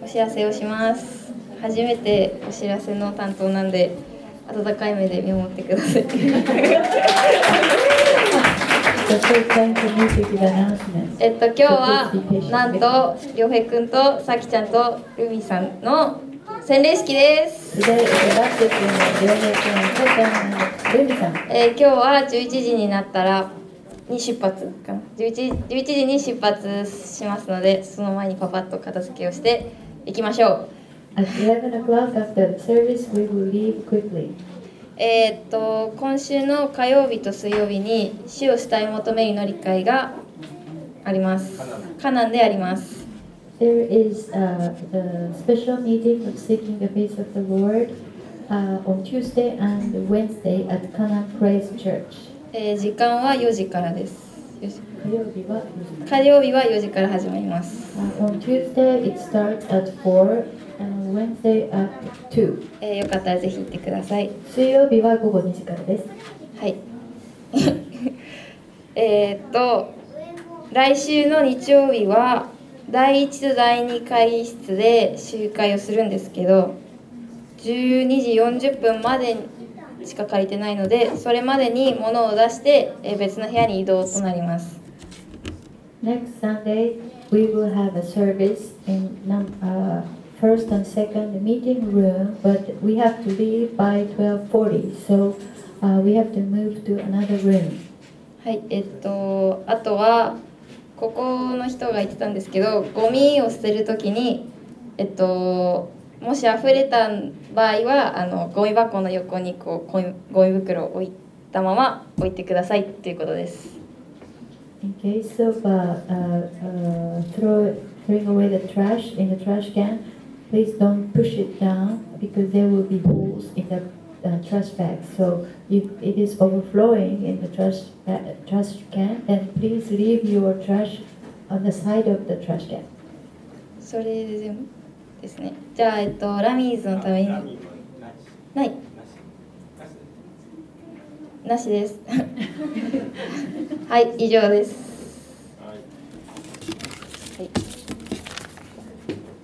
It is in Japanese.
お知らせをします。初めてお知らせの担当なんで温かい目で見守ってください。今日はなんとりょうへいくんとさきちゃんとるみさんの洗礼式です。今日は11時になったらに出発かな。11時に出発しますので、その前にパパッと片付けをしていきましょう。 At 11 o'clock after the service, we will leave quickly. 今週の火曜日と水曜日に主を主体求める祈り会があります。カナンであります。 There is the special meeting of seeking the face of the Lord on Tuesday and Wednesday at Canaan Praise Church. 時間は4時からです。 火曜日は 4時から始まります。 On Tuesday it starts at 4. And Wednesday at 2. よかったらぜひ行ってください。 水曜日は午後2時からです。 はい。来週の日曜日は第1と第2会議室で集会をするんですけど、12時40分までしか借りてないので、それまでに物を出して別の部屋に移動となります。 Next Sunday we will have a service in first and second meeting room, but we have to leave by 12:40, so we have to move to another room. はい、あとはここの人が言ってたんですけど、ゴミを捨てるときにもし溢れた場合はゴミ箱の横にゴミ袋を置いたまま置いてくださいっていうことです。 In case of throwing away the trash in the trash can, please don't push it down because there will be holes in the trash bag. So if it is overflowing in the trash can, then please leave your trash on the side of the trash can. それで全部ですね。じゃあ、ラミーズのためにないなしです。はい、以上です。